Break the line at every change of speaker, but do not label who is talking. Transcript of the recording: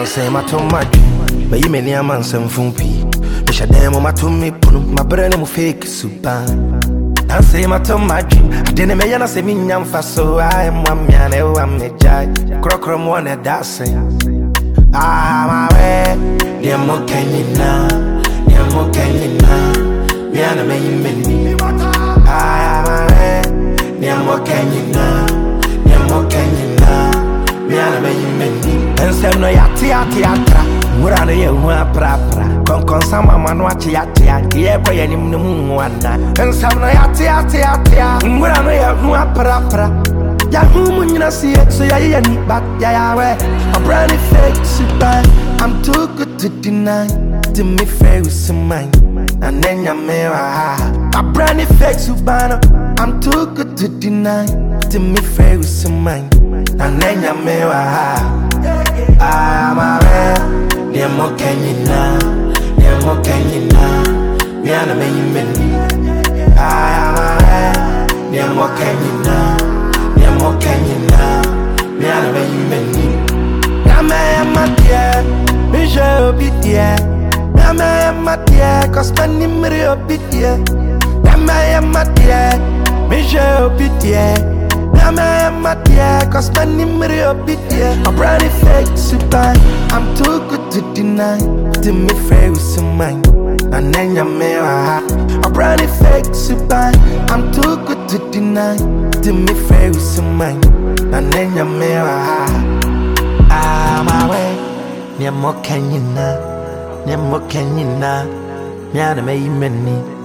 say my to my dream, but you many a man some funky. Me shall damn on my to me, my brain am fake super. I say my to my dream, I didn't make you say me nyam fast, so I am one man, I'm a judge. Crocrum one at that say. Ah, my way, dear mo can you now, dear mo can you now, me and a man. Ah, my way, dear mo can you now, dear mo can you now, me and a man. And say no yati. Murano ye wa prapra kon sama manu achi yati ye ko ye nim num wana en sam no yati murano ye wa prapra ya humu nyina see so ya ni back ya we a brand fake super. I'm too good to deny to me fair with some mine and then ya me a brand fake super. I'm too good to deny to me fair with some mine and then ya me I'm a man. Dear mo can you now, dear mo can you now, me and a man. I am a man. Dear mo can you now, dear mo can you now, me and a man. Yama yama dear, me je be dear. Yama yama dear, cause my name is be dear. Yama yama dear, me je be dear. Yama yama dear, cause my name is be dear. A brand fake super. I'm too good to deny, to me fair with some mind. And then ya me a brand fake super. I'm too good to deny, to me fair with some mind. And then ya me my way. Near more can you now, near more can you now, me and a man.